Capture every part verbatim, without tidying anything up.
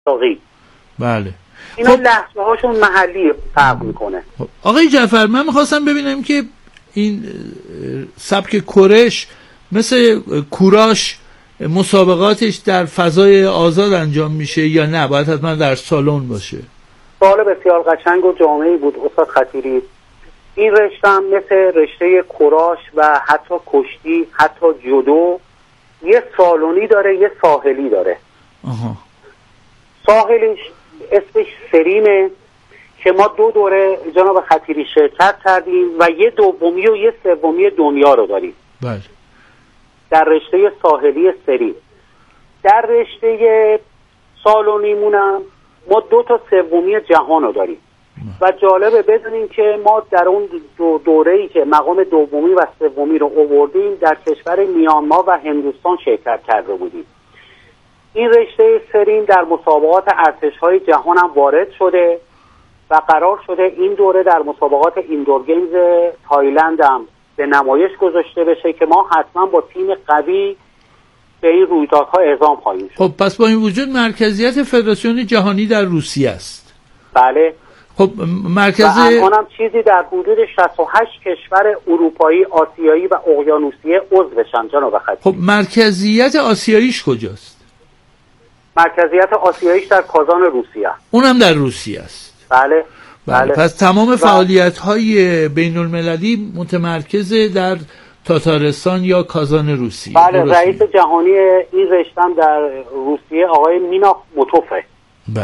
بله اینا خب لحظه هاشون محلی فرق میکنه. خب. آقای جعفر من میخواستم ببینم که این سبک کورش مثل کوراش مسابقاتش در فضای آزاد انجام میشه یا نه باید حتما در سالن باشه؟ سوال بسیار قشنگ و جامعی بود استاد خطیری. این رشته هم مثل رشته کوراش و حتی کشتی حتی جودو یه سالونی داره یه ساحلی داره. آها. ساحلیش اسمش سریمه که ما دو دوره جناب خطیری شرکت کردیم و یه دومی و یه سومی دنیا رو داریم. بله. در رشته ساحلی سریم. در رشته سالونیمونم ما دو تا سومی جهان رو داریم. و جالبه بدونیم که ما در اون دو دوره‌ای که مقام دومی و سومی رو آوردیم در کشور میانمار و هندوستان شرکت کرده بودیم. این رشته سرین در مسابقات ارتش‌های جهان هم وارد شده و قرار شده این دوره در مسابقات ایندور گیمز تایلند هم به نمایش گذاشته بشه که ما حتما با تیم قوی به این رویدادها اعزام خواهیم شد. خب پس با این وجود مرکزیت فدراسیون جهانی در روسیه است. بله. خب مرکز و الانم چیزی در حدود شصت و هشت کشور اروپایی، آسیایی و اقیانوسیه عضوشن جناب خطیب. خب مرکزیت آسیاییش کجاست؟ مرکزیت آسیاییش در کازان روسیه. اونم در روسیه است. بله. بله. بله. پس تمام فعالیت‌های بین‌المللی متمرکز در تاتارستان یا کازان روسیه. بله. رئیس جهانی این رشته در روسیه آقای مینا موتوفه. بله.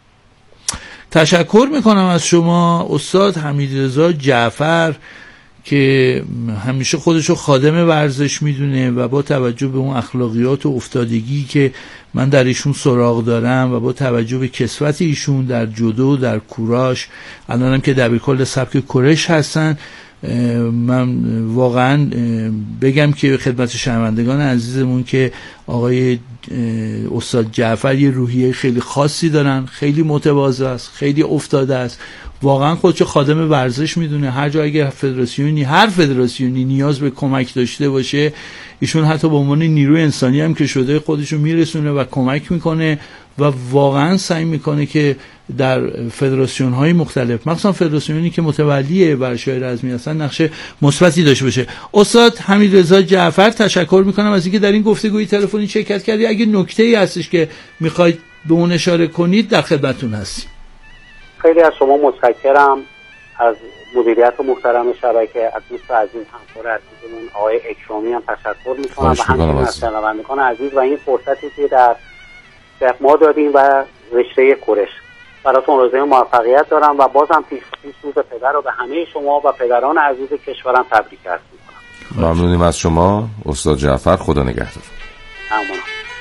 تشکر میکنم از شما استاد حمیدرضا جعفر که همیشه خودشو خادم ورزش میدونه و با توجه به اون اخلاقیات و افتادگی که من در ایشون سراغ دارم و با توجه به کسوت ایشون در جودو در کوراش الانم که دبیرکل سبک کورش هستن من واقعا بگم که خدمت شنوندگان عزیزمون که آقای استاد جعفر یه روحیه خیلی خاصی دارن، خیلی متواضع است، خیلی افتاده است، واقعا خودشو خادم ورزش میدونه. هر جا اگه فدراسیونی هر فدراسیونی نیاز به کمک داشته باشه ایشون حتی به عنوان نیروی انسانی هم که شده خودشو میرسونه و کمک میکنه و واقعا سعی میکنه که در فدراسیون های مختلف مخصوصا فدراسیونی که متولی ورزش‌های رزمی هستن نقش مثبتی داشته باشه. استاد حمیدرضا جعفر تشکر میکنم از اینکه در این گفتگوی تلفنی شرکت کردی. اگه نکته‌ای هستش که میخواید به اون اشاره کنید در خدمتتون هستیم. خیلی از شما متشکرم، از مدیریت محترم شبکه، از دوست عزیز همکار عزیزمون آقای اکرامی هم تشکر میکنم و همچنین از شنوندگان عزیز و این فرصتی که در ما دادیم و رشته کورش. براتون آرزوی موفقیت دارم و بازم پیش پیش روز پدر رو به همه شما و پدران عزیز کشورم تبریک عرض میکنم. ممنونیم از شما استاد جعفر، خدا نگهدار. ممنونم.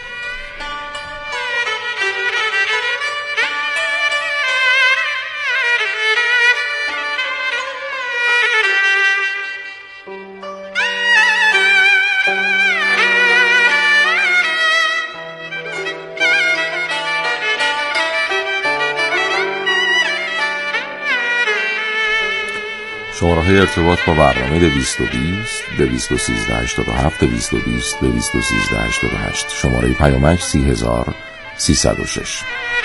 شماره‌های ارتباط با برنامه دویست و بیست دویست و سیزده هشتاد و هفت دویست و بیست دویست و سیزده هشتاد و هشت شماره پیامک سی هزار سیصد و شش.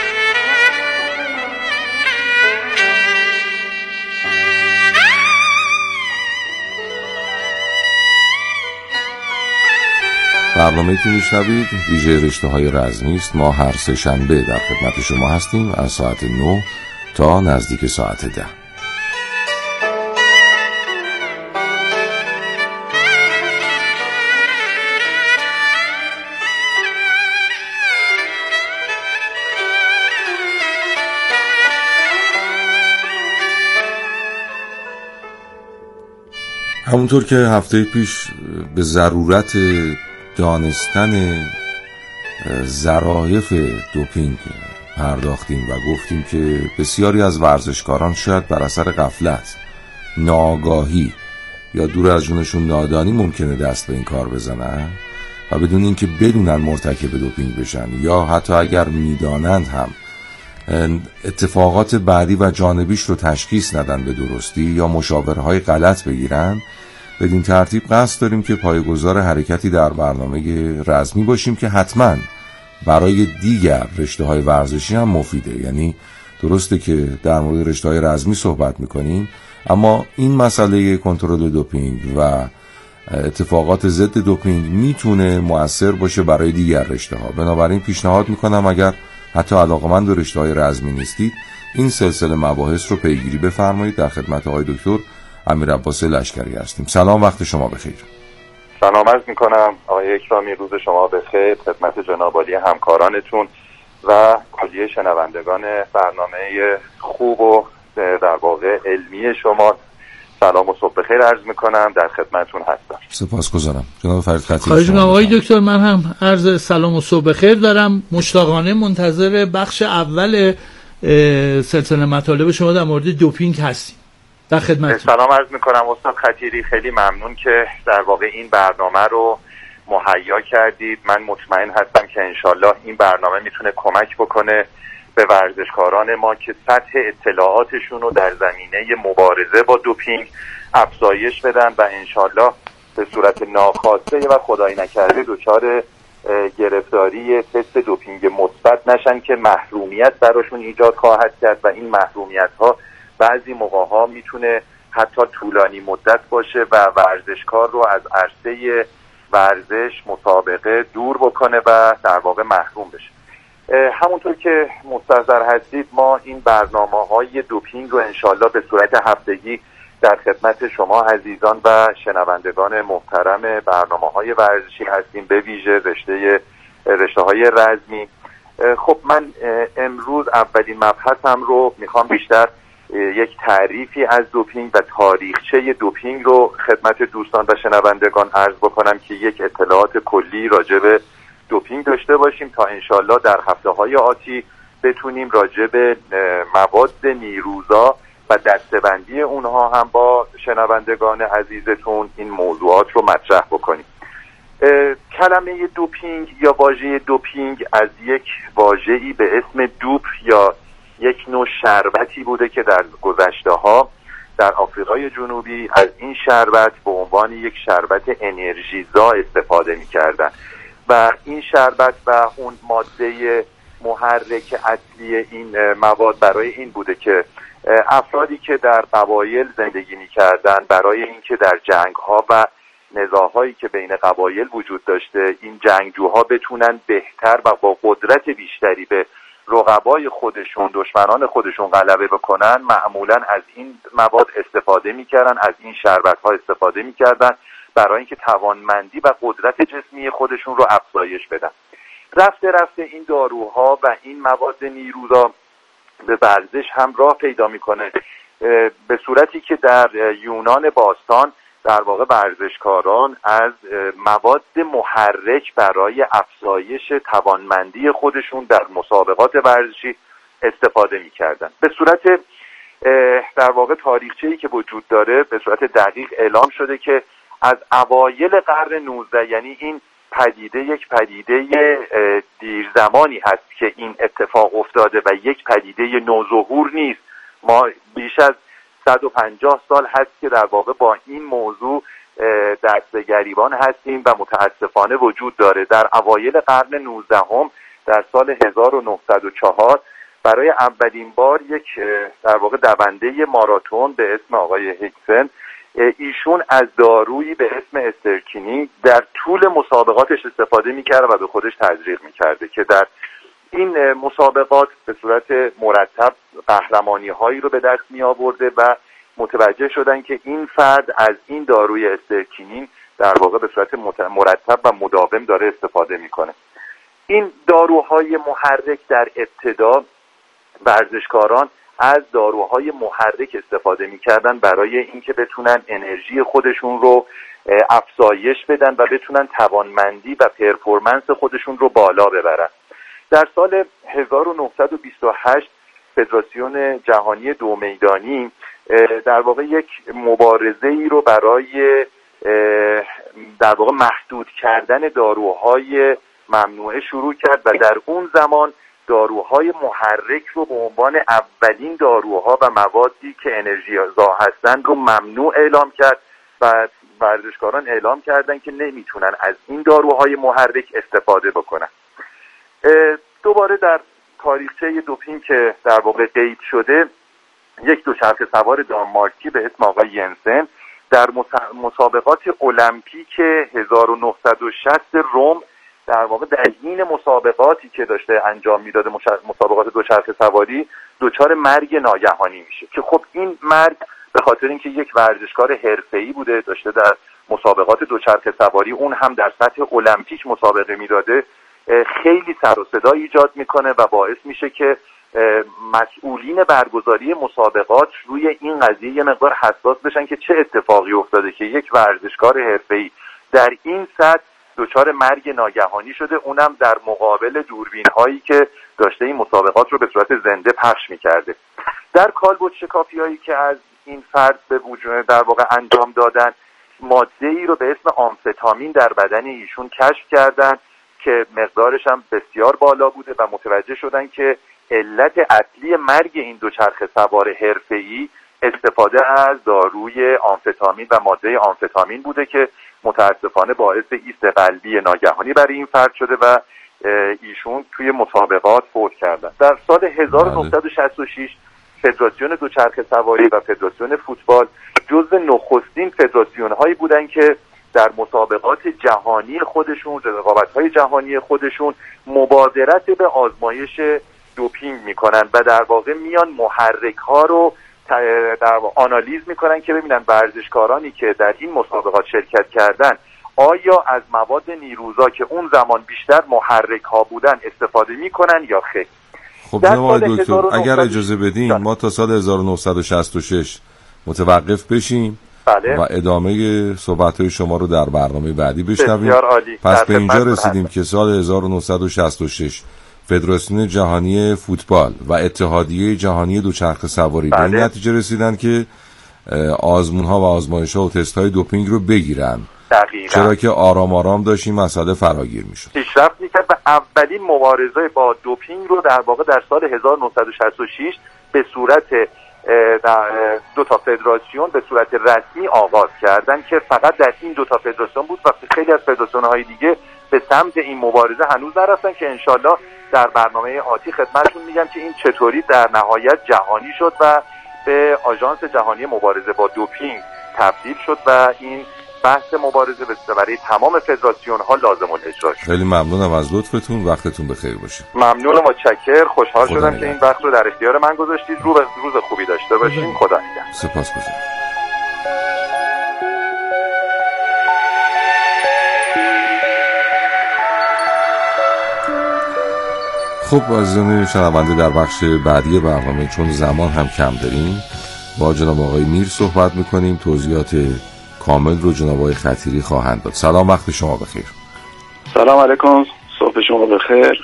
برنامه‌ای که میشنوید ویژه رشته‌های رزمی است. ما هر سه شنبه در خدمت شما هستیم از ساعت نه تا نزدیک ساعت ده. همونطور که هفته پیش به ضرورت دانستن ظرافت دوپینگ پرداختیم و گفتیم که بسیاری از ورزشکاران شاید بر اثر غفلت، ناآگاهی یا دور از جونشون نادانی ممکنه دست به این کار بزنن و بدون اینکه بدونن مرتکب دوپینگ بشن یا حتی اگر میدانند هم اتفاقات بعدی و جانبیش رو تشخیص ندن به درستی یا مشاورهای غلط بگیرن. بدین ترتیب قصد داریم که پایه‌گذار حرکتی در برنامه رزمی باشیم که حتما برای دیگر رشته‌های ورزشی هم مفیده. یعنی درسته که در مورد رشته‌های رزمی صحبت می‌کنیم، اما این مسئله کنترل دوپینگ و اتفاقات ضد دوپینگ میتونه مؤثر باشه برای دیگر رشته‌ها. بنابراین پیشنهاد میکنم اگر حتی علاقه‌مند به رشته‌های رزمی نیستید، این سلسله مباحث رو پیگیری بفرمایید. در خدمت آقای دکتر امیرعباس لشکری هستیم. سلام، وقت شما بخیر. سلام عرض میکنم آقای اکرامی، روز شما بخیر. خدمت جناب عالی همکارانتون و کلیه شنوندگان برنامه خوب و در واقع علمی شما سلام و صبح بخیر عرض میکنم، در خدمتتون هستم. سپاسگزارم جناب فرید خطیب. خواهش می‌کنم آقای دکتر، من هم عرض سلام و صبح بخیر دارم. مشتاقانه منتظر بخش اول سلسله مطالب شما در مورد دوپینگ هستیم. در خدمتتون. سلام عرض میکنم استاد خطیری، خیلی ممنون که در واقع این برنامه رو مهیا کردید. من مطمئن هستم که انشالله این برنامه میتونه کمک بکنه به ورزشکاران ما که سطح اطلاعاتشون رو در زمینه مبارزه با دوپینگ افزایش بدن و انشالله به صورت ناخواسته و خدای نکرده دچار گرفتاری تست دوپینگ مثبت نشن که محرومیت براشون ایجاد خواهد کرد و این محرومیت ها بعضی موقع ها میتونه حتی طولانی مدت باشه و ورزشکار رو از عرصه ورزش مسابقه دور بکنه و در واقع محروم بشه. همونطور که مستحضر هستید ما این برنامه‌های دوپینگ رو انشالله به صورت هفتگی در خدمت شما عزیزان و شنوندگان محترم برنامه‌های ورزشی هستیم، به ویژه رشته رشته‌های رزمی. خب من امروز اولین مبحثم رو میخوام بیشتر یک تعریفی از دوپینگ و تاریخچه دوپینگ رو خدمت دوستان و شنوندگان عرض بکنم که یک اطلاعات کلی راجع به دوپینگ داشته باشیم تا انشالله در هفته‌های آتی بتونیم راجع به مواد نیروزا و دسته‌بندی اونها هم با شنوندگان عزیزتون این موضوعات رو مطرح بکنیم. کلمه دوپینگ یا واژه دوپینگ از یک واژه‌ای به اسم دوپ یا یک نوع شربتی بوده که در گذشته‌ها در آفریقای جنوبی از این شربت به عنوان یک شربت انرژیزا استفاده می‌کردن و این شربت و اون ماده محرک اصلی این مواد برای این بوده که افرادی که در قبایل زندگی می‌کردن برای اینکه در جنگ‌ها و نزاع‌هایی که بین قبایل وجود داشته این جنگجوها بتونن بهتر و با قدرت بیشتری به رقبای خودشون دشمنان خودشون غلبه بکنن معمولاً از این مواد استفاده می‌کردن، از این شربت‌ها استفاده می‌کردن برای اینکه توانمندی و قدرت جسمی خودشون رو افزایش بدن. رفته رفته این داروها و این مواد نیروزا به ورزش هم راه پیدا میکنه به صورتی که در یونان باستان در واقع ورزشکاران از مواد محرک برای افزایش توانمندی خودشون در مسابقات ورزشی استفاده میکردن. به صورت در واقع تاریخچه‌ای که وجود داره به صورت دقیق اعلام شده که از اوایل قرن نوزدهم، یعنی این پدیده یک پدیده دیر زمانی هست که این اتفاق افتاده و یک پدیده نوظهور نیست. ما بیش از صد و پنجاه سال هست که در واقع با این موضوع دست به گریبان هستیم و متاسفانه وجود داره. در اوایل قرن نوزدهم در سال هزار و نهصد و چهار برای اولین بار یک در واقع دونده ماراتون به اسم آقای هیکسن، ایشون از دارویی به اسم استرکینی در طول مسابقاتش استفاده میکرده و به خودش تزریق میکرده که در این مسابقات به صورت مرتب قهرمانی هایی رو به دست می آورده و متوجه شدن که این فرد از این داروی استرکینین در واقع به صورت مرتب و مداوم داره استفاده میکنه. این داروهای محرک در ابتدا ورزشکاران از داروهای محرک استفاده میکردن برای اینکه بتونن انرژی خودشون رو افزایش بدن و بتونن توانمندی و پرفورمنس خودشون رو بالا ببرن. در سال هزار و نهصد و بیست و هشت فدراسیون جهانی دو میدانی در واقع یک مبارزه ای رو برای در واقع محدود کردن داروهای ممنوعه شروع کرد و در اون زمان داروهای محرک رو به عنوان اولین داروها و موادی که انرژیزا هستند رو ممنوع اعلام کرد و ورزشکاران اعلام کردن که نمیتونن از این داروهای محرک استفاده بکنن. دوباره در تاریخچه دوپینگ که در واقع قید شده، یک دوچرخه سوار دانمارکی به اسم آقای ینسن در مسابقات المپیک هزار و نهصد و شصت روم در واقع در حین مسابقاتی که داشته انجام میداده، مسابقات دوچرخه سواری، دچار مرگ ناگهانی میشه که خب این مرگ به خاطر اینکه یک ورزشکار حرفه‌ای بوده، داشته در مسابقات دوچرخه سواری اون هم در سطح المپیک مسابقه میداده، خیلی سر و صدا ایجاد میکنه و باعث میشه که مسئولین برگزاری مسابقات روی این قضیه یه مقدار حساس بشن که چه اتفاقی افتاده که یک ورزشکار حرفه‌ای در این سطح دچار مرگ ناگهانی شده، اونم در مقابل دوربین هایی که داشته این مسابقات رو به صورت زنده پخش میکرده. در کالبد شکافی هایی که از این فرد به وجود در واقع انجام دادن، ماده ای رو به اسم آمفتامین در بدن ایشون کشف کردن که مقدارش هم بسیار بالا بوده و متوجه شدن که علت اصلی مرگ این دوچرخه سوار حرفه‌ای استفاده از داروی آمفتامین و ماده آمفتامین بوده که متاسفانه باعث ایست قلبی ناگهانی برای این فرد شده و ایشون توی مسابقات فوت کردن. در سال هزار و نهصد و شصت و شش فدراسیون دوچرخه سواری و فدراسیون فوتبال جزو نخستین فدراسیون هایی بودن که در مسابقات جهانی خودشون، رقابت‌های جهانی خودشون مبادرت به آزمایش دوپینگ میکنن و در واقع میان محرک ها رو در آنالیز میکنن که ببینن ورزشکارانی که در این مسابقات شرکت کردن آیا از مواد نیروزا که اون زمان بیشتر محرک ها بودن استفاده میکنن یا خیر. خب جناب آقای دکتر اگر اجازه بدین ما تا سال هزار و نهصد و شصت و شش متوقف بشیم بله. و ادامه صحبت‌های شما رو در برنامه بعدی بشنویم. پس به اینجا رسیدیم که سال هزار و نهصد و شصت و شش فدراسیون جهانی فوتبال و اتحادیه جهانی دوچرخه سواری بله. به این نتیجه رسیدن که آزمون‌ها و آزمایش‌ها و تست‌های دوپینگ رو بگیرن. دقیقاً. چرا که آرام آرام داشت این مسئله فراگیر می‌شد. پیشرفت می‌کرد و اولین مبارزه با دوپینگ رو در واقع در سال هزار و نهصد و شصت و شش به صورت دو تا فدراسیون به صورت رسمی آغاز کردن که فقط در این دو تا فدراسیون بود و خیلی از فدراسیون‌های دیگه به سمت این مبارزه هنوز نرفتن که انشالله در برنامه آتی خدمتتون میگم که این چطوری در نهایت جهانی شد و به آژانس جهانی مبارزه با دوپینگ تبدیل شد و این بحث مبارزه برای تمام فدراسیون ها لازم الاجرا شد. خیلی ممنونم از لطفتون، وقتتون بخیر باشه. ممنون و متشکر، خوشحال شدم که این وقت رو در اختیار من گذاشتید. روز روز خوبی داشته باشین. خدا نگهدار. سپاسگزارم. خب عزیزان شنونده در بخش بعدی برنامه چون زمان هم کم داریم با جناب آقای میر صحبت میکنیم. توضیحات کامل رو جناب آقای خطیری خواهند داد. سلام، وقت شما بخیر. سلام علیکم، صبح شما بخیر.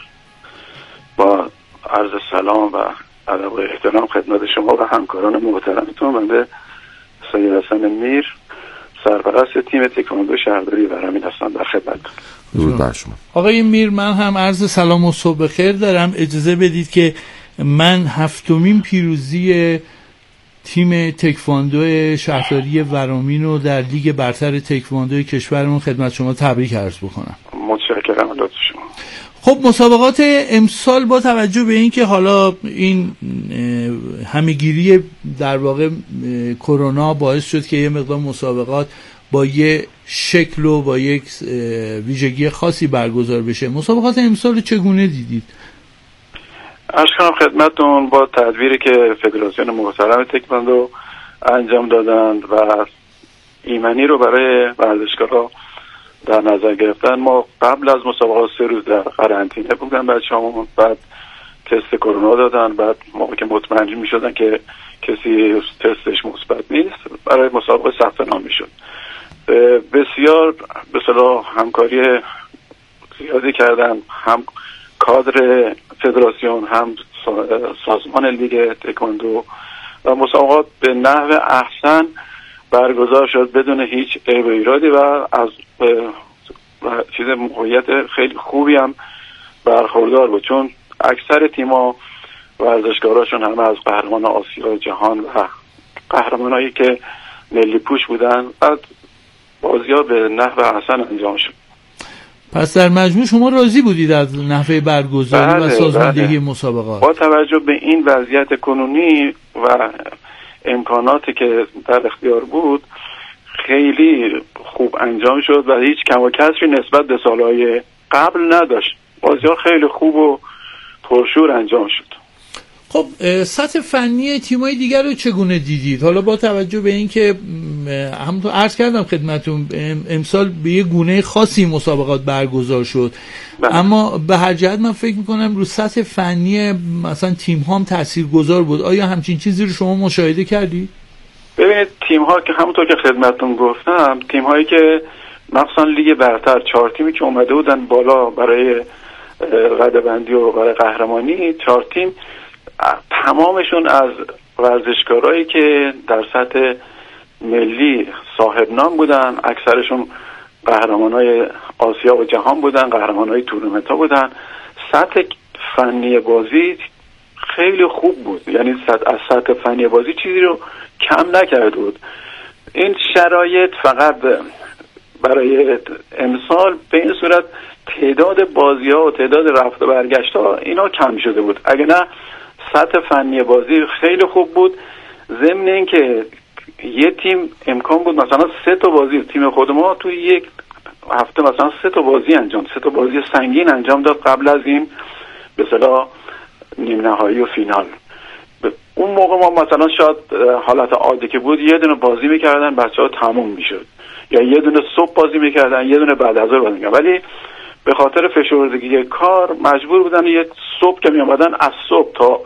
با عرض سلام و ادب و احترام خدمت شما و همکاران محترمتون، بنده سید حسن میر سرپرست تیم تکواندو شهرداری ورامین هستم در خدمتتون. درود بر شما. آقای میر، من هم عرض سلام و صبح بخیر دارم. اجازه بدید که من هفتمین پیروزی تیم تکواندو شهرداری ورامین رو در لیگ برتر تکواندو کشورمون خدمت شما تبریک عرض بکنم. متشکرم از شما. خب مسابقات امسال با توجه به این که حالا این همه‌گیری در واقع کرونا باعث شد که یه مقدار مسابقات با یه شکل و با یک ویژگی خاصی برگزار بشه، مسابقات امسال چگونه دیدید؟ عرض کنم خدمتتون با تدبیری که فدراسیون محترم تکواندو انجام دادند و ایمنی رو برای ورزشکارا در نظر گرفتن، ما قبل از مسابقات سه روز در قرنطینه بودن بچه‌هامون، بعد تست کرونا دادن، بعد موقع که مطمئن می‌شدن که کسی تستش مثبت نیست برای مسابقه ثبت نام می‌شد. بسیار به اصطلاح همکاری زیادی کردن، هم کادر فدراسیون هم سازمان لیگ تکواندو و مسابقات به نحو احسن برگزار شد بدون هیچ عیب و ایرادی و از چیز موقعیت خیلی خوبی هم برخوردار بود، چون اکثر تیم‌ها ورزشکاراشون همه از قهرمان آسیا جهان و قهرمانایی که ملی پوش بودن و بازی‌ها به نحو احسن انجام شد. پس در مجموع شما راضی بودید از نحوه برگزاری بله، و سازماندهی بله. مسابقات؟ با توجه به این وضعیت کنونی و امکاناتی که در اختیار بود خیلی خوب انجام شد و هیچ کم و کسری نسبت به سالهای قبل نداشت. بازی‌ها خیلی خوب و پرشور انجام شد. خب سطح فنی تیم‌های دیگر رو چگونه دیدید؟ حالا با توجه به اینکه همونطور عرض کردم خدمتتون امسال به یه گونه خاصی مسابقات برگزار شد بله. اما به هر جهت من فکر می‌کنم رو سطح فنی مثلا تیم‌ها هم تاثیرگذار بود. آیا همچین چیزی رو شما مشاهده کردید؟ ببینید تیم‌ها که همونطور که خدمتتون گفتم تیم‌هایی که مثلا لیگ برتر چهار تیمی که اومده بودن بالا برای رده‌بندی و برای قهرمانی، چهار تیم تمامشون از ورزشکارایی که در سطح ملی صاحب نام بودن، اکثرشون قهرمانای آسیا و جهان بودن، قهرمانای تورنمنت ها بودن. سطح فنی بازی خیلی خوب بود، یعنی سطح از سطح فنی بازی چیزی رو کم نکرده بود. این شرایط فقط برای امسال به این صورت تعداد بازی ها و تعداد رفت و برگشت ها اینا کم شده بود، اگه نه سطح فنی بازی خیلی خوب بود. ضمن این که یه تیم امکان بود مثلا سه تا بازی، تیم خود ما تو یک هفته مثلا سه تا بازی انجام سه تا بازی سنگین انجام داد قبل از این به اصطلاح نیم نهایی و فینال. اون موقع ما مثلا شاید حالت عادی که بود یه دونه بازی میکردن بچه‌ها تموم میشد، یا یه دونه صبح بازی میکردن یه دونه بعد از ظهر بازی میکردن، ولی به خاطر فشردگی کار مجبور بودن یک صبح که میامدن از صبح تا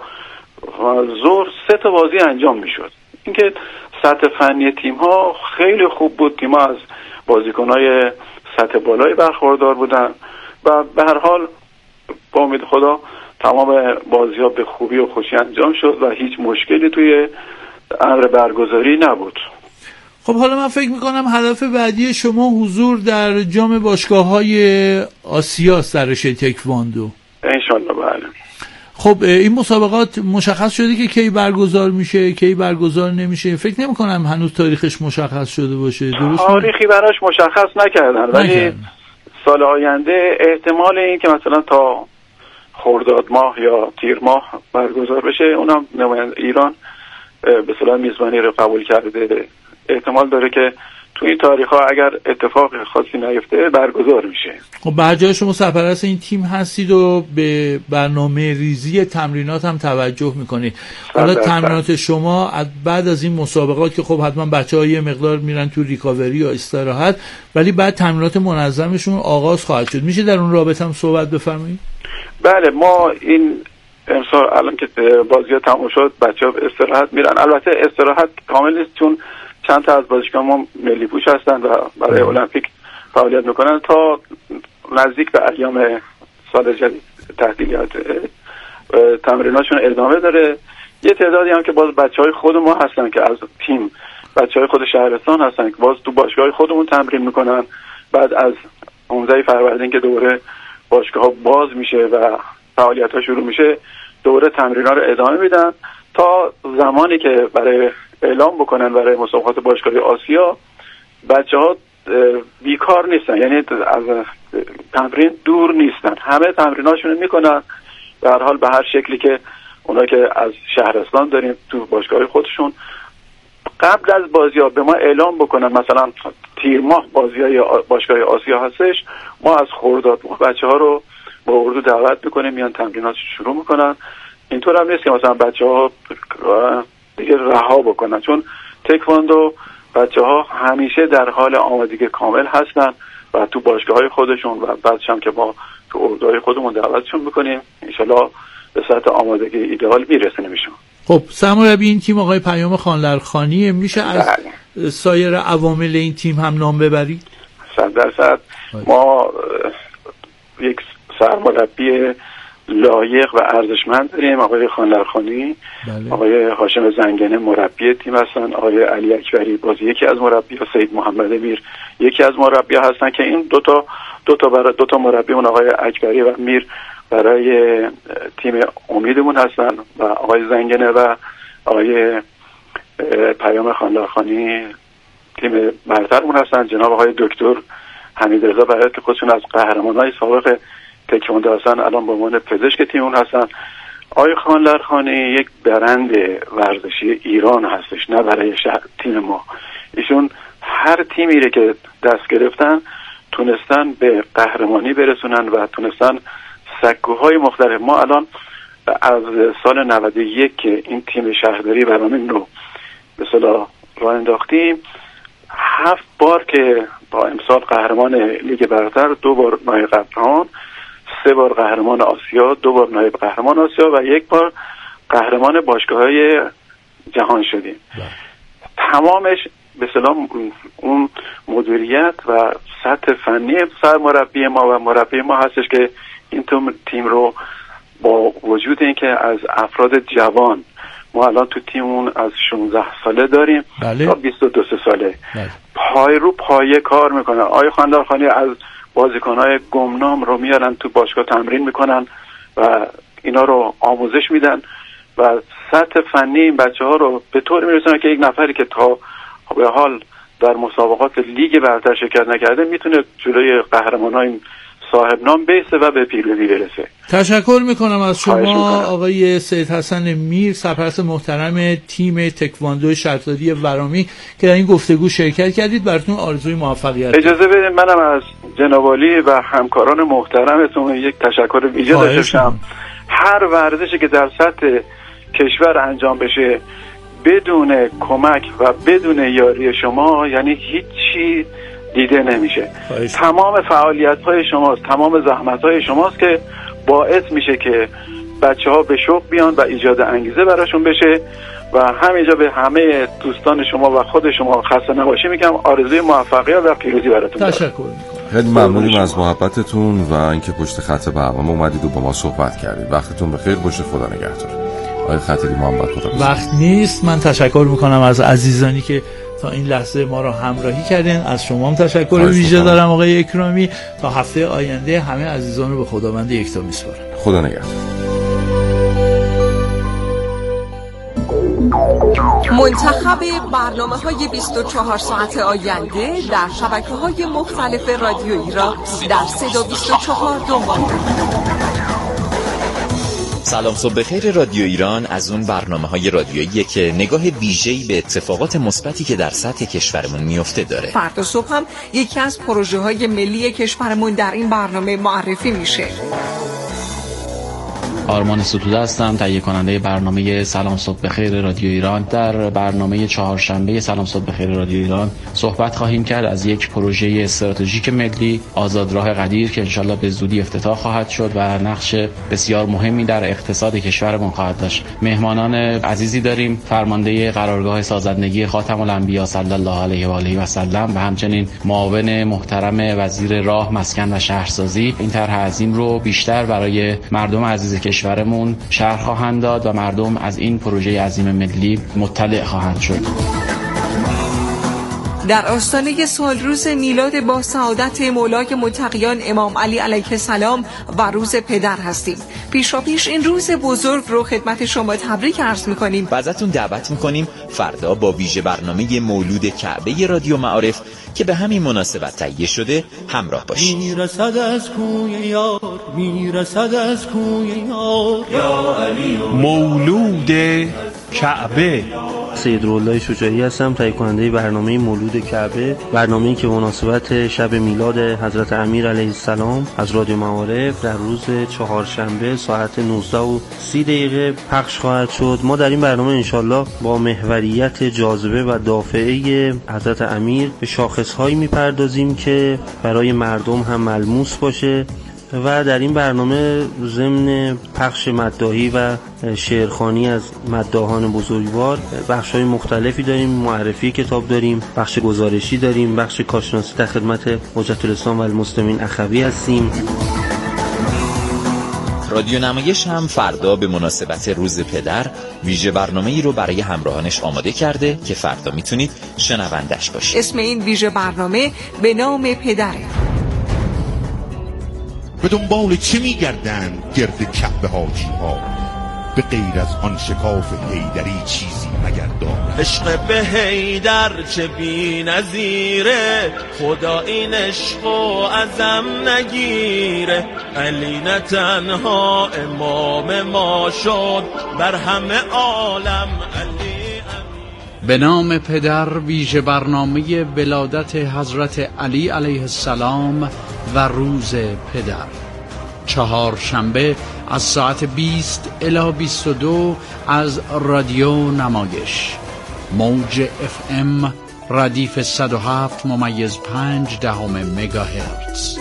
ظهر سه تا بازی انجام میشد. اینکه سطح فنی تیم ها خیلی خوب بود، تیم ها از بازیکن‌های سطح بالایی برخوردار بودن و به هر حال با امید خدا تمام بازی ها به خوبی و خوشی انجام شد و هیچ مشکلی توی امر برگزاری نبود. خب حالا من فکر میکنم هدف بعدی شما حضور در جام باشگاه‌های آسیاست در رشته تکواندو. انشالله بله. خب این مسابقات مشخص شده که کی برگزار میشه کی برگزار نمیشه؟ فکر نمی کنم هنوز تاریخش مشخص شده باشه. درست؟ تاریخی براش مشخص نکردن، ولی سال آینده احتمال این که مثلا تا خرداد ماه یا تیر ماه برگزار بشه. اونم نماینده ایران به اصطلاح میزبانی رو قبول کرده، احتمال داره که تو این تاریخ ها اگر اتفاق خاصی نیفته برگزار میشه. خب به هر جای شما سرپرست این تیم هستید و به برنامه ریزی تمرینات هم توجه میکنید. حالا تمرینات شما بعد از این مسابقات که خب حتما بچه‌ها یه مقدار میرن تو ریکاوری یا استراحت، ولی بعد تمرینات منظمشون آغاز خواهد شد، میشه در اون رابطه هم صحبت بفرمایید؟ بله، ما این امسال الان که بازی‌ها تموم شد بچه‌ها استراحت میرن. البته استراحت کامل نیست چون چند تا از بازیکنان ما ملی پوش هستن و برای المپیک فعالیت میکنن تا نزدیک به ایام سال جدید تعطیلات تمریناشون ادامه داره. یه تعدادی هم که باز بچهای خود ما هستن که از تیم بچهای خود شهرستان هستن که باز تو باشگاه خودمون تمرین میکنن. بعد از پانزده فروردین که دوره باشگاه ها باز میشه و فعالیت ها شروع میشه دوره تمرین‌ها رو ادامه میدن تا زمانی که برای اعلام بکنن برای مسابقات باشگاهی آسیا بچه‌ها بیکار نیستن، یعنی از تمرین دور نیستن، همه تمریناشون رو میکنن. به هر حال به هر شکلی که اونا که از شهرستان داریم تو باشگاه خودشون قبل از بازی‌ها به ما اعلام بکنن مثلا تیر ماه بازی‌های باشگاه آسیا هستش، ما از خرداد ماه بچه‌ها رو با اردو دعوت میکنیم میان تمرینات شروع میکنن. اینطور هم نیست که مثلا بچه‌ها دیگه رها بکنن، چون تکواندو بچه‌ها همیشه در حال آمادگی کامل هستن و تو باشگاه‌های خودشون و بعدش هم که ما تو اردوهای خودمون دعوتشون میکنیم انشالله به سطح آمادگی ایدئال میرسونیمشون. خب سرمربی این تیم آقای پیام خانلرخانی، میشه از بله. سایر عوامل این تیم هم نام ببرید؟ صد درصد. ما یک سرمربی لایق و ارزشمند داریم، آقای خانلرخانی. بله. آقای هاشم زنگنه مربی تیم هستن، آقای علی اکبری باز یکی از مربی‌ها، سید محمد میر یکی از مربی‌ها هستن که این دو تا دو تا برای دو تا مربیمون آقای اکبری و میر برای تیم امیدمون هستن و آقای زنگنه و آقای پیام خانلرخانی تیم برترمون هستن. جناب آقای دکتر حمیدرضا برای که خودشون از قهرمانای سابق تکواندو هستن، الان به عنوان پزشک تیم هستن. آقای خانلرخانی یک برند ورزشی ایران هستش، نه برای شهر تیم ما. ایشون هر تیمی رو که دست گرفتن تونستن به قهرمانی برسونن و تونستن سکوهای مختلف. ما الان از سال نود و یک که این تیم شهرداری برنامه رو به اصطلاح راه انداختیم، هفت بار که با امسال قهرمان لیگ برتر، دو بار نایب قهرمان، سه بار قهرمان آسیا، دو بار نایب قهرمان آسیا و یک بار قهرمان باشگاه‌های جهان شدیم. تمامش به اصطلاح اون مدیریت و سطح فنی سرمربی ما و مربی ما هستش که این تیم رو با وجود اینکه از افراد جوان، ما الان تو تیممون از شانزده ساله داریم بله. تا بیست و دو ساله بله. پای رو پایه کار میکنن. آقای خاندارخانی از بازیکنهای گمنام رو میارن تو باشگاه تمرین میکنن و اینا رو آموزش میدن و سطح فنی این بچه ها رو به طور میرسونن که یک نفری که تا به حال در مسابقات لیگ برتر شرکت نکرده میتونه جلوی قهرمانای صاحب نام بیسته و به پیروزی برسه. تشکر میکنم از شما آقای سید حسن میر، سرپرست محترم تیم تکواندو شهرداری ورامی که در این گفتگو شرکت کردید. براتون آرزوی موفقیت. اجازه بدید منم از جناب عالی و همکاران محترمتون یک تشکر ویژه داشته باشم. هر ورزشی که در سطح کشور انجام بشه بدون کمک و بدون یاری شما یعنی هیچی دیده نمیشه. تمام فعالیت های شماست، تمام زحمت های شماست که باعث میشه که بچه ها به شوق بیان و ایجاد انگیزه براشون بشه و همینجا به همه دوستان شما و خود شما خسته نباشی میگم. آرزوی موفقیت و پیروزی براتون. تشکر میکنم. خیلی ممنونیم از محبتتون و اینکه پشت خط برنامه اومدید و با ما صحبت کردید. وقتتون بخیر باشه. خدا نگهدار. آقای خطیبی محمد خدا. وقت نیست. من تشکر میکنم از عزیزانی که تا این لحظه ما را همراهی کردین. از شما هم تشکر ویژه دارم آقای اکرامی. تا هفته آینده همه عزیزان رو به خداوند یکتا میسپارم. خدا نگهدار. منتخب برنامه‌های بیست و چهار ساعت آینده در شبکه‌های مختلف رادیو ایران در صدا بیست و چهار دنبال سلام صبح بخیر. رادیو ایران از اون برنامه‌های رادیوییه که نگاه ویژه‌ای به اتفاقات مثبتی که در سطح کشورمون میفته داره. فردا صبح هم یکی از پروژه‌های ملی کشورمون در این برنامه معرفی میشه. آرمان ستوده هستم، تهیه کننده برنامه سلام صبح بخیر رادیو ایران. در برنامه چهارشنبه سلام صبح بخیر رادیو ایران صحبت خواهیم کرد از یک پروژه استراتژیک ملی، آزادراه قدیر، که انشالله به زودی افتتاح خواهد شد و نقش بسیار مهمی در اقتصاد کشورمون خواهد داشت. مهمانان عزیزی داریم، فرمانده قرارگاه سازندگی خاتم الانبیا صلی الله علیه و آله و سلم و همچنین معاون محترم وزیر راه، مسکن و شهرسازی. این طرح عظیم رو بیشتر برای مردم عزیز کشورمون شرح خواهند داد و مردم از این پروژه عظیم ملی مطلع خواهند شد. در آستانه سالروز میلاد با سعادت مولای متقیان امام علی علیه السلام و روز پدر هستیم. پیشاپیش این روز بزرگ رو خدمت شما تبریک عرض می‌کنیم و ازتون دعوت می‌کنیم فردا با ویژه برنامه مولود کعبه رادیو معارف که به همین مناسبت تهیه شده همراه باشید. میرسد از کوی یار، میرسد از کوی یار، یا علی مولود کعبه. سیدرالله شجاعی هستم، تهیه کننده برنامه مولود کعبه، برنامه‌ای که به مناسبت شب میلاد حضرت امیر علیه السلام از رادیو معارف در روز چهارشنبه ساعت نوزده و سی دقیقه پخش خواهد شد. ما در این برنامه انشالله با محوریت جاذبه و دافعه حضرت امیر به شاخص‌هایی میپردازیم که برای مردم هم ملموس باشه و در این برنامه ضمن پخش مداحی و شعرخوانی از مداحان بزرگوار بخش‌های مختلفی داریم. معرفی کتاب داریم، بخش گزارشی داریم، بخش کارشناسی در خدمت حجت الاسلام و المسلمین اخوی هستیم. رادیو نمایش هم فردا به مناسبت روز پدر ویژه برنامه‌ای رو برای همراهانش آماده کرده که فردا میتونید شنوندش باشید. اسم این ویژه برنامه به نام پدره. به دنبال چه میگردن گرد کعبه حاجی ها؟ به غیر از آن شکاف حیدری چیزی مگردان. عشق به حیدر چه بی نظیره، خدا این عشقو ازم نگیره. علی نه تنها امام ما شد، بر همه عالم علی. به نام پدر. ویژه برنامه ولادت حضرت علی علیه السلام و روز پدر، چهارشنبه از ساعت بیست الی بیست و دو از رادیو نمایش، موج اف ام ردیف صد و هفت ممیز پنج دهم مگاهرتز.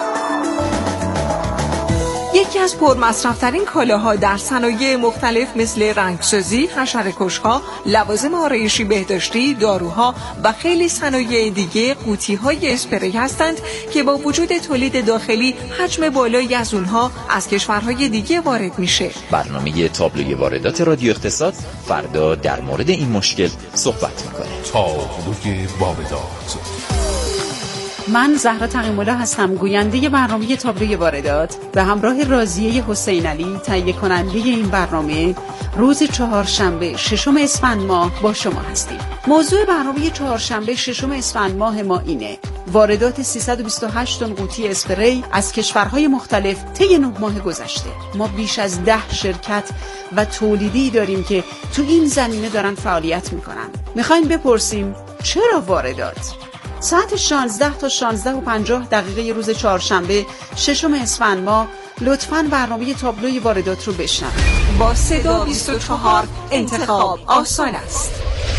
یکی از پرمصرف‌ترین کالاها در صنایع مختلف مثل رنگسازی، حشره‌کش‌ها، لوازم آرایشی بهداشتی، داروها و خیلی صنایع دیگه قوطی‌های اسپری هستند که با وجود تولید داخلی حجم بالایی از اونها از کشورهای دیگه وارد میشه. برنامه تابلوی واردات رادیو اقتصاد فردا در مورد این مشکل صحبت میکنه. تابلوی واردات. من زهرا تقی‌الملا هستم، گوینده برنامه تابلوی واردات. به همراه راضیه حسین علی، تهیه کننده این برنامه، روز چهارشنبه ششم اسفند ماه با شما هستیم. موضوع برنامه چهارشنبه ششم اسفند ماه ما اینه: واردات سیصد و بیست و هشت تن قوطی اسپری از کشورهای مختلف طی نه ماه گذشته. ما بیش از ده شرکت و تولیدی داریم که تو این زمینه دارن فعالیت میکنن. میخوایم بپرسیم چرا واردات؟ ساعت شانزده تا شانزده و پنجاه دقیقه روز چهارشنبه ششم اسفند ماه لطفاً برنامه تابلوی واردات رو بشنوید. با صدا بیست و چهار انتخاب آسان است.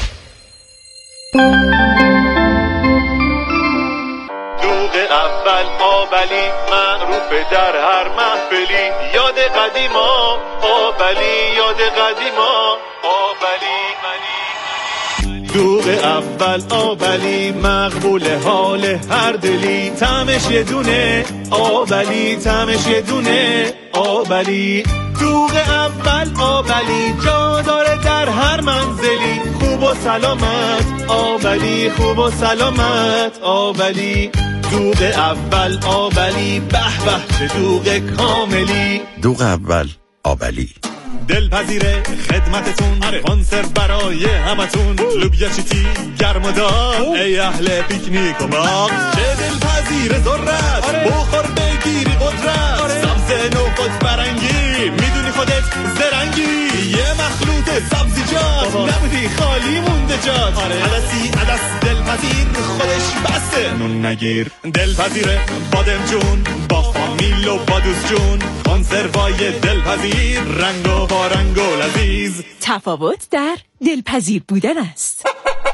دوغ اول آبلی معروف در هر محفلی، یاد قدیما آبلی، یاد قدیما آبلی. دوغ اول آبلی مقبول حال هر دلی، طعمش یه دونه آبلی، طعمش یه دونه آبلی. دوغ اول آبلی جا داره در هر منزلی، خوب و سلامت آبلی، خوب و سلامت آبلی. دوغ اول آبلی به به چه دوغ کاملی. دوغ اول آبلی دلپذیره خدمتتون، آره. کنسرو برای همتون، لوبیا چیتی گرم و داغ، ای اهل پیکنیک و باغ. چه دلپذیره ذرت، آره. بخور بگیری قدرت، آره. سبز نو خود برنگی، میدونی خودت زرنگی، یه مخلوط سبزیجات، نبودی خالی مونده جات، آره. عدسی عدس دلپذیر خودش بسته نون نگیر. دلپذیره بادم جون با فامیل و با دوست جون، کنسروای دلپذیر رنگ و با رنگ و لذیذ. تفاوت در دلپذیر بودن است.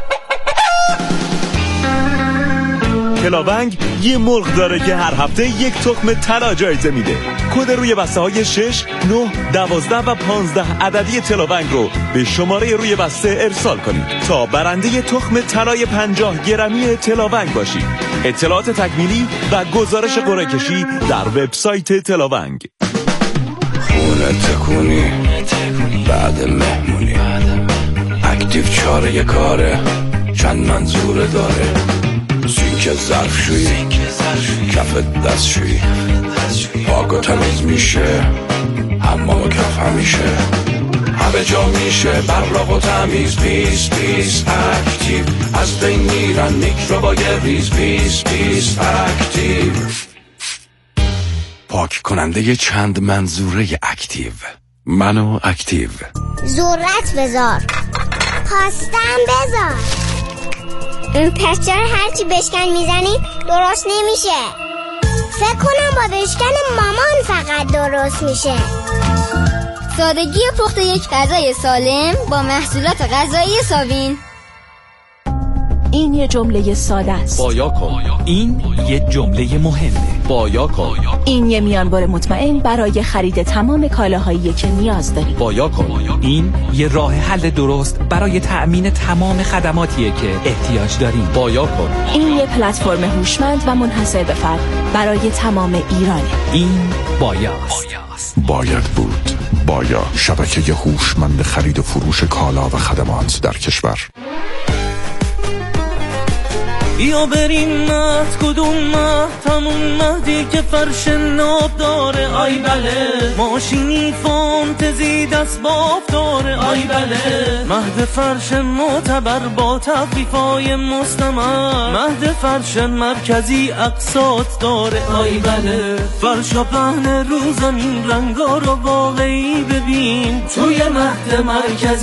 کلاونگ یه مرغ داره که هر هفته یک تخم طلا جایزه میده. کد روی بسته های شش، نه، دوازده و پانزده عددی تلاونگ رو به شماره روی بسته ارسال کنید تا برنده تخم طلای پنجاه گرمی تلاونگ باشید. اطلاعات تکمیلی و گزارش قرعه کشی در وبسایت تلاونگ. خونه تکونی بعد مهمونی، اکتیو چاره کاره، چند منظوره داره، سینک ظرفشویی، کف دستشویی، پاک و تمیز میشه، حمام و کف همیشه، همه جا میشه براق و تمیز. پیس پیس اکتیو، از بین میرن میکروبای ریز. پیس پیس اکتیو، پاک کننده چند منظوره اکتیو. منو اکتیو. ذرت بذار، پاستم بذار. این پسچه هرچی بشکن میزنی درست نمیشه. فکر کنم با بشکن مامان فقط درست میشه. سادگی پخت یک غذای سالم با محصولات غذایی ساوین. این یه جمله ساده است. بایا کن. این یه جمله مهمه. بایا کن. این یه میانبر مطمئن برای خرید تمام کالاهایی که نیاز داری. بایا کن. این یه راه حل درست برای تأمین تمام خدماتیه که احتیاج داریم. بایا کن. این یه پلتفرم هوشمند و منحصر به فرد برای تمام ایرانه. این بایاست. باید بود. بایا، شبکه هوشمند خرید و فروش کالا و خدمات در کشور. بیا بریم مهد، کدوم مهد؟ همون مهدی که فرش ناب داره. آی بله ماشینی فانتزی دست باف داره. آی بله مهد فرش معتبر با تخفیفای مستمر، مهد فرش مرکزی اقساط داره. آی بله فرشا پهن رو زمین، رنگا رو واقعی ببین توی مهد مرکزی.